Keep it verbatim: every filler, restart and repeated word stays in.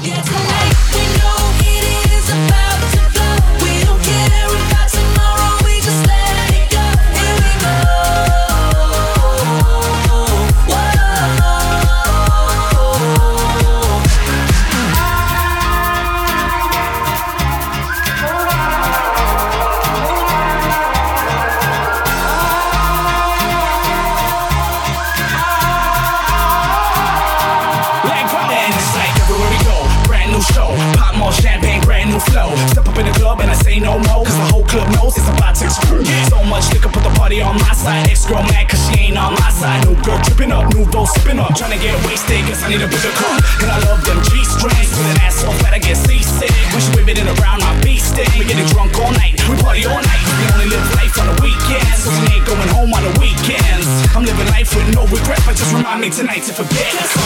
Tryna get wasted, guess I need a bigger cup. And I love them G-strings, with an ass so fat I get seasick. When she waving it around my B-stick, we getting drunk all night, we party all night. We only live life on the weekends, so we ain't going home on the weekends. I'm living life with no regret, but just remind me tonight to forget.